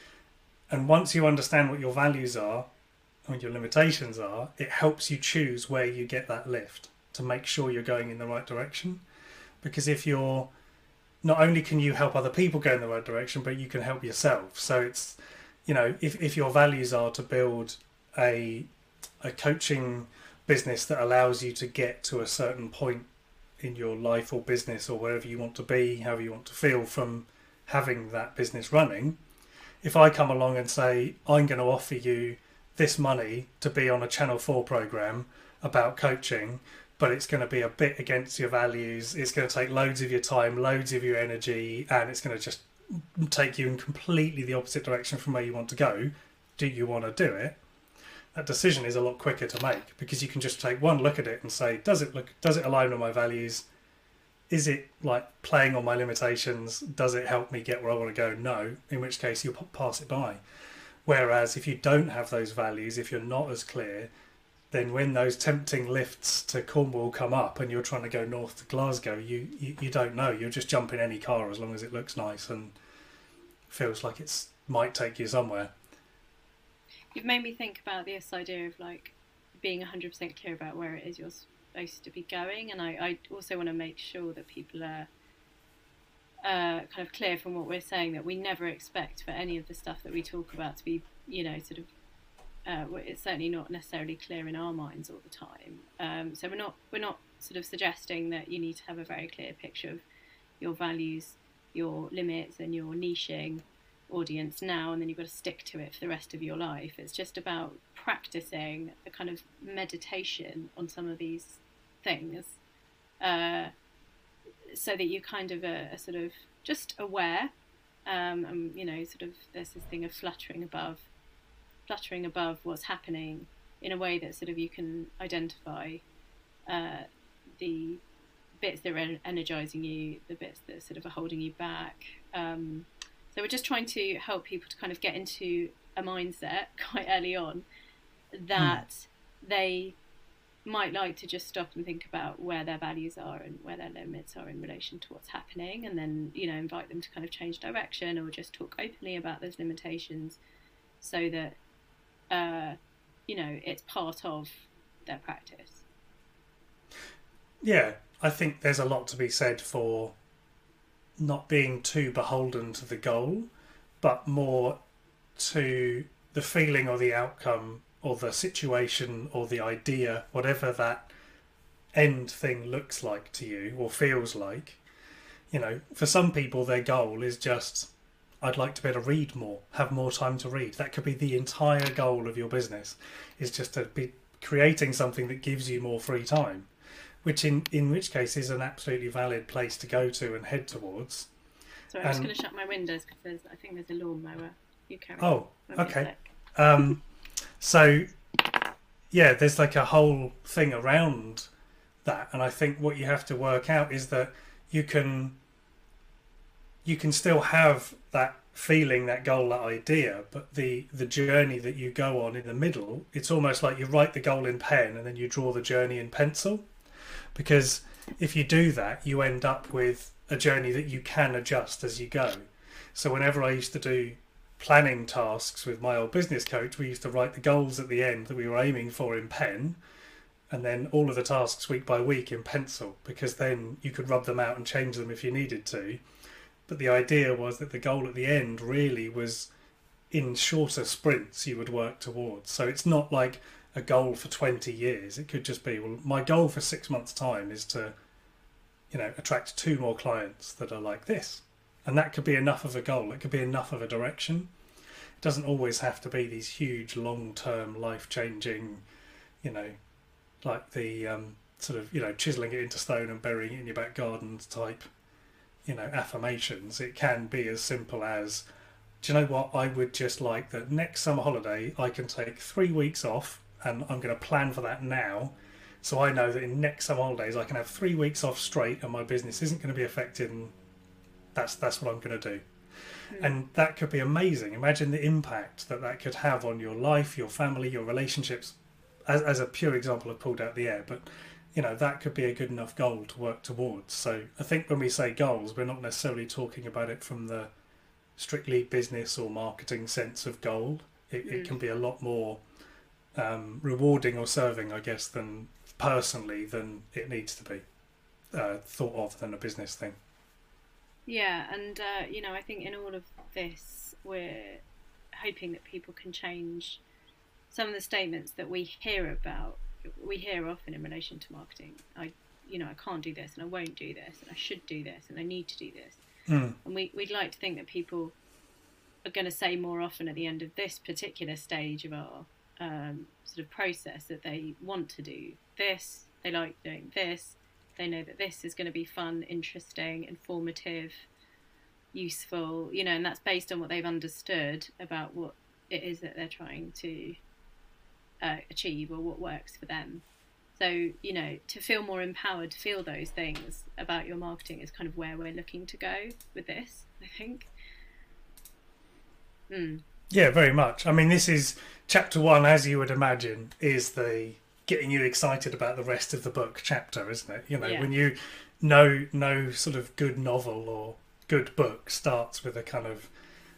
And once you understand what your values are and what your limitations are, it helps you choose where you get that lift to make sure you're going in the right direction. Because if you're, not only can you help other people go in the right direction, but you can help yourself. So it's, you know, if, if your values are to build a a coaching business that allows you to get to a certain point in your life or business or wherever you want to be, however you want to feel from having that business running. If I come along and say, I'm going to offer you this money to be on a Channel four program about coaching, but it's going to be a bit against your values, it's going to take loads of your time, loads of your energy, and it's going to just take you in completely the opposite direction from where you want to go, do you want to do it? That decision is a lot quicker to make, because you can just take one look at it and say, does it look, does it align with my values? Is it like playing on my limitations? Does it help me get where I want to go? No, in which case you'll pass it by. Whereas if you don't have those values, if you're not as clear, then when those tempting lifts to Cornwall come up and you're trying to go north to Glasgow, you, you, you don't know. You'll just jump in any car as long as it looks nice and feels like it's might take you somewhere. You've made me think about this idea of like being one hundred percent clear about where it is you're supposed to be going, and I, I also want to make sure that people are uh, kind of clear from what we're saying, that we never expect for any of the stuff that we talk about to be, you know, sort of uh, it's certainly not necessarily clear in our minds all the time. Um, so we're not we're not sort of suggesting that you need to have a very clear picture of your values, your limits, and your niching audience now, and then you've got to stick to it for the rest of your life. It's just about practicing a kind of meditation on some of these things, uh, so that you kind of are, are sort of just aware, um, and you know, sort of there's this thing of fluttering above, fluttering above what's happening in a way that sort of you can identify uh, the bits that are energizing you, the bits that sort of are holding you back. Um, So we're just trying to help people to kind of get into a mindset quite early on that mm. they might like to just stop and think about where their values are and where their limits are in relation to what's happening, and then, you know, invite them to kind of change direction or just talk openly about those limitations so that, uh, you know, it's part of their practice. Yeah, I think there's a lot to be said for not being too beholden to the goal, but more to the feeling or the outcome or the situation or the idea, whatever that end thing looks like to you or feels like. You know, for some people their goal is just, I'd like to be able to read more, have more time to read. That could be the entire goal of your business, is just to be creating something that gives you more free time. Which in, in which case is an absolutely valid place to go to and head towards. Sorry, I'm and, just going to shut my windows because I think there's a lawnmower. You carry Oh, on. okay. Um, so, yeah, there's like a whole thing around that. And I think what you have to work out is that you can, you can still have that feeling, that goal, that idea, but the, the journey that you go on in the middle, it's almost like you write the goal in pen and then you draw the journey in pencil. Because if you do that, you end up with a journey that you can adjust as you go. So whenever I used to do planning tasks with my old business coach, we used to write the goals at the end that we were aiming for in pen, and then all of the tasks week by week in pencil, because then you could rub them out and change them if you needed to. But the idea was that the goal at the end really was in shorter sprints you would work towards. So it's not like a goal for twenty years. It could just be, well, my goal for six months' time is to, you know, attract two more clients that are like this. And that could be enough of a goal. It could be enough of a direction. It doesn't always have to be these huge, long-term, life-changing, you know, like the um, sort of, you know, chiseling it into stone and burying it in your back garden type, you know, affirmations. It can be as simple as, do you know what, I would just like that next summer holiday I can take three weeks off, and I'm going to plan for that now, so I know that in next summer holidays I can have three weeks off straight and my business isn't going to be affected, and that's that's what I'm going to do. Mm. And that could be amazing. Imagine the impact that that could have on your life, your family, your relationships, as, as a pure example of pulled out the air. But, you know, that could be a good enough goal to work towards. So I think when we say goals, we're not necessarily talking about it from the strictly business or marketing sense of goal. It, mm. it can be a lot more Um, rewarding or serving, I guess, than personally than it needs to be uh, thought of than a business thing. Yeah, and uh, you know, I think in all of this, we're hoping that people can change some of the statements that we hear about, we hear often in relation to marketing. I, you know, I can't do this, and I won't do this, and I should do this, and I need to do this. Mm. And we, we'd like to think that people are going to say more often at the end of this particular stage of our um, sort of process that they want to do this, they like doing this, they know that this is going to be fun, interesting, informative, useful, you know, and that's based on what they've understood about what it is that they're trying to uh, achieve or what works for them. So, you know, to feel more empowered to feel those things about your marketing is kind of where we're looking to go with this, I think. Mm. Yeah, very much. I mean, this is chapter one, as you would imagine, is the getting you excited about the rest of the book chapter, isn't it? You know, Yeah. when you know no sort of good novel or good book starts with a kind of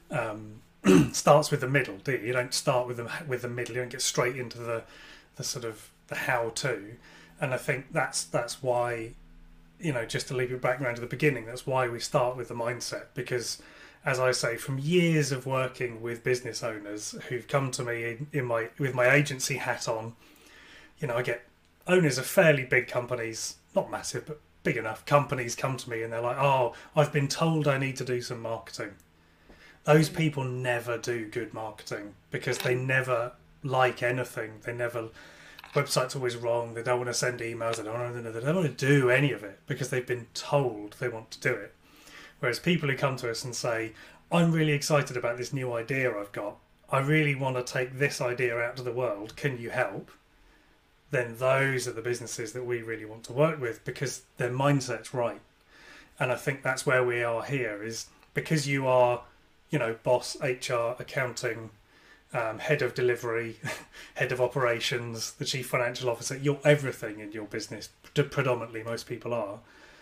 um, starts with the middle, do you? You don't start with the with the middle. You don't get straight into the the sort of the how to. And I think that's that's why, you know, just to leave your background to the beginning, that's why we start with the mindset, because, as I say, from years of working with business owners who've come to me in, in my with my agency hat on, you know, I get owners of fairly big companies, not massive, but big enough companies come to me and they're like, oh, I've been told I need to do some marketing. Those people never do good marketing because they never like anything. They never, website's always wrong. They don't want to send emails. They don't want to, they don't want to do any of it because they've been told they want to do it. Whereas people who come to us and say, I'm really excited about this new idea I've got. I really want to take this idea out to the world. Can you help? Then those are the businesses that we really want to work with because their mindset's right. And I think that's where we are here, is because you are, you know, boss, H R, accounting, um, head of delivery, head of operations, the chief financial officer, you're everything in your business, predominantly most people are,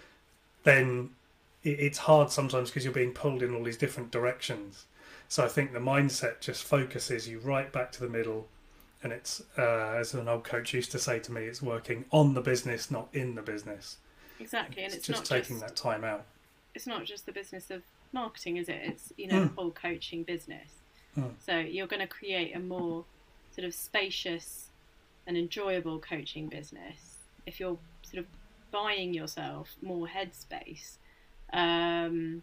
then it's hard sometimes because you're being pulled in all these different directions. So I think the mindset just focuses you right back to the middle. And it's, uh, as an old coach used to say to me, it's working on the business, not in the business. Exactly, and it's, it's just not taking just, that time out. It's not just the business of marketing, is it? It's, you know, mm. the whole coaching business. Mm. So you're going to create a more sort of spacious and enjoyable coaching business if you're sort of buying yourself more headspace, um,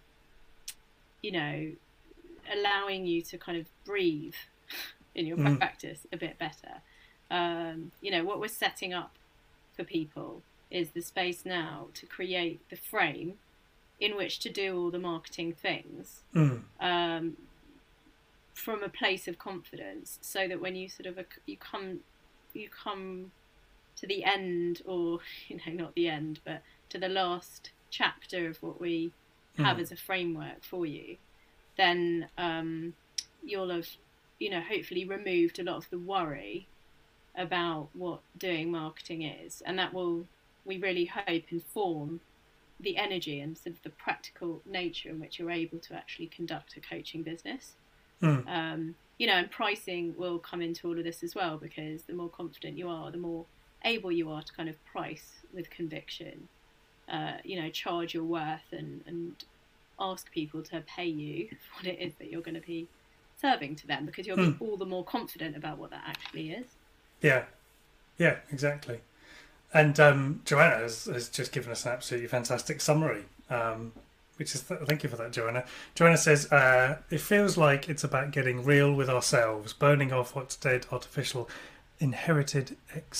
you know, allowing you to kind of breathe in your mm. practice a bit better. Um, you know, what we're setting up for people is the space now to create the frame in which to do all the marketing things mm. um, from a place of confidence, so that when you sort of you come you come to the end, or you know, not the end, but to the last chapter of what we have mm. as a framework for you, then um, you'll have, you know, hopefully removed a lot of the worry about what doing marketing is, and that will, we really hope, inform the energy and sort of the practical nature in which you're able to actually conduct a coaching business. Mm. Um, you know, and pricing will come into all of this as well, because the more confident you are, the more able you are to kind of price with conviction, uh, you know, charge your worth and, and ask people to pay you what it is that you're going to be serving to them, because you'll mm. be all the more confident about what that actually is. Yeah, yeah, exactly. And um, Joanna has, has just given us an absolutely fantastic summary, um, which is, th- thank you for that, Joanna. Joanna says, uh, it feels like it's about getting real with ourselves, burning off what's dead, artificial, inherited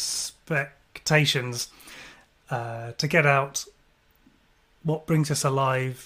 expectations, uh, to get out what brings us alive.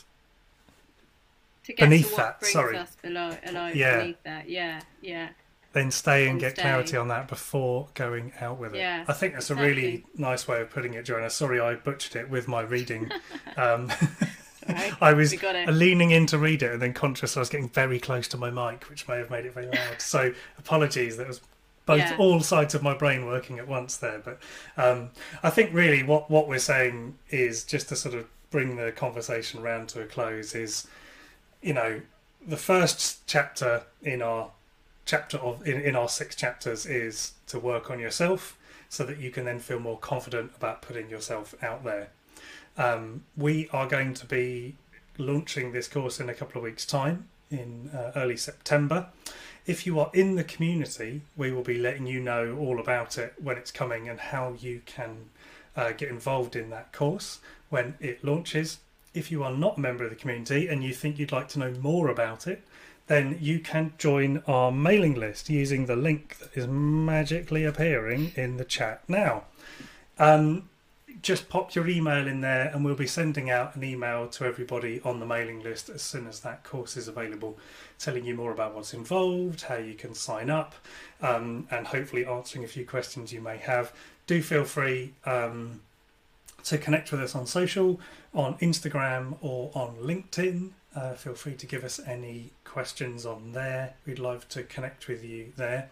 To get beneath to what that, brings sorry. us below, alive yeah. beneath that, yeah, yeah. Then stay and And get stay. clarity on that before going out with it. Yeah, I think that's exactly. a really nice way of putting it, Joanna. Sorry I butchered it with my reading. um, Right. I was We got it. leaning in to read it and then conscious I was getting very close to my mic, which may have made it very loud. So apologies, that was both Yeah. all sides of my brain working at once there. But um, I think really what, what we're saying is, just to sort of bring the conversation round to a close, is, you know, the first chapter in our chapter of in, in our six chapters is to work on yourself so that you can then feel more confident about putting yourself out there. Um, we are going to be launching this course in a couple of weeks' time, in uh, early September. If you are in the community, we will be letting you know all about it when it's coming and how you can uh, get involved in that course when it launches. If you are not a member of the community and you think you'd like to know more about it, then you can join our mailing list using the link that is magically appearing in the chat now. Um, just pop your email in there and we'll be sending out an email to everybody on the mailing list as soon as that course is available, telling you more about what's involved, how you can sign up, um, and hopefully answering a few questions you may have. Do feel free um, to connect with us on social, on Instagram or on LinkedIn. Uh, feel free to give us any questions on there. We'd love to connect with you there.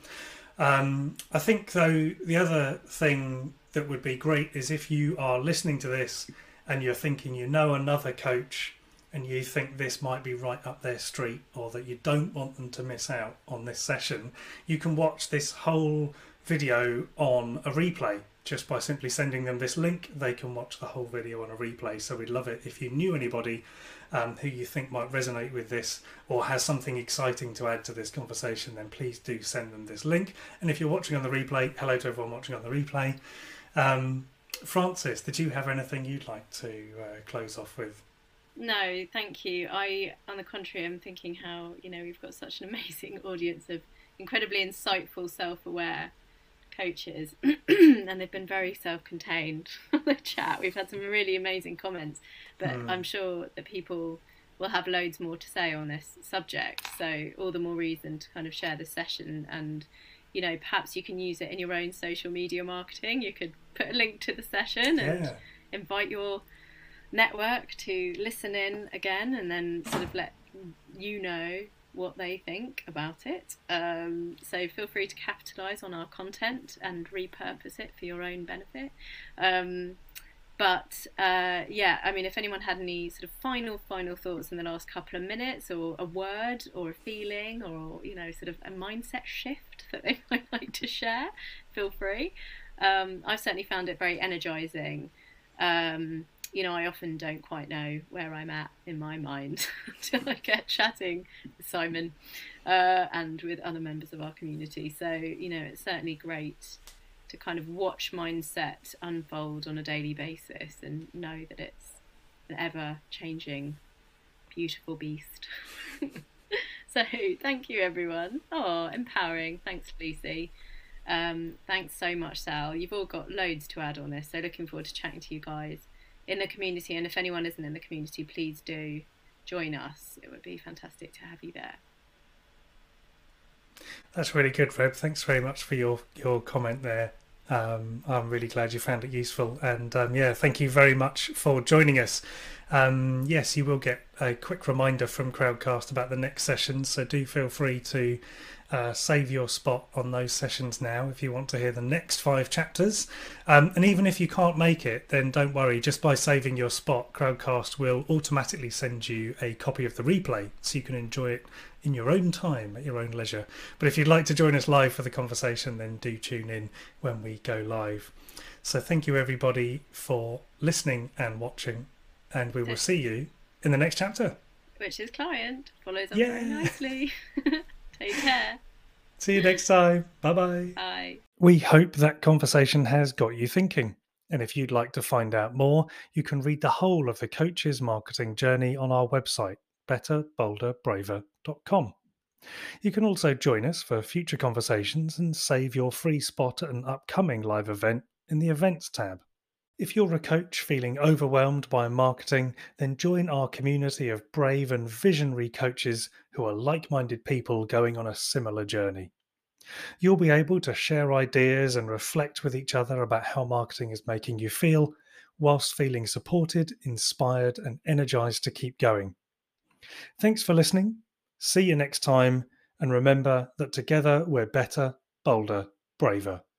Um, I think, though, the other thing that would be great is if you are listening to this and you're thinking you know another coach and you think this might be right up their street, or that you don't want them to miss out on this session, you can watch this whole video on a replay. Just by simply sending them this link, they can watch the whole video on a replay. So we'd love it if you knew anybody um, who you think might resonate with this or has something exciting to add to this conversation, then please do send them this link. And if you're watching on the replay, hello to everyone watching on the replay. Um, Frances, did you have anything you'd like to uh, close off with? No, thank you. I, on the contrary, am thinking how, you know, we've got such an amazing audience of incredibly insightful, self-aware coaches, and they've been very self-contained on the chat. We've had some really amazing comments, but mm. I'm sure that people will have loads more to say on this subject, so all the more reason to kind of share the session. And, you know, perhaps you can use it in your own social media marketing. You could put a link to the session and yeah. invite your network to listen in again, and then sort of let you know what they think about it. Um, so feel free to capitalise on our content and repurpose it for your own benefit. Um, but uh, yeah, I mean, if anyone had any sort of final, final thoughts in the last couple of minutes, or a word or a feeling, or, you know, sort of a mindset shift that they might like to share, feel free. Um, I've certainly found it very energising. Um, You know, I often don't quite know where I'm at in my mind until I get chatting with Simon uh, and with other members of our community. So, you know, it's certainly great to kind of watch mindset unfold on a daily basis and know that it's an ever-changing, beautiful beast. So, thank you, everyone. Oh, empowering. Thanks, Lucy. Um, thanks so much, Sal. You've all got loads to add on this, so looking forward to chatting to you guys in the community. And if anyone isn't in the community, please do join us. It would be fantastic to have you there. That's really good, Reb. Thanks very much for your your comment there. Um, I'm really glad you found it useful, and um, yeah, thank you very much for joining us. Um, yes, you will get a quick reminder from Crowdcast about the next session, so do feel free to Uh, save your spot on those sessions now if you want to hear the next five chapters. Um, and even if you can't make it, then don't worry. Just by saving your spot, Crowdcast will automatically send you a copy of the replay so you can enjoy it in your own time, at your own leisure. But if you'd like to join us live for the conversation, then do tune in when we go live. So thank you, everybody, for listening and watching, and we will see you in the next chapter. Which is Client. Follows up very nicely. Take care. See you next time. Bye-bye. Bye. We hope that conversation has got you thinking. And if you'd like to find out more, you can read the whole of the coach's marketing journey on our website, better bolder braver dot com. You can also join us for future conversations and save your free spot at an upcoming live event in the Events tab. If you're a coach feeling overwhelmed by marketing, then join our community of brave and visionary coaches who are like-minded people going on a similar journey. You'll be able to share ideas and reflect with each other about how marketing is making you feel, whilst feeling supported, inspired, and energized to keep going. Thanks for listening. See you next time, and remember that together we're better, bolder, braver.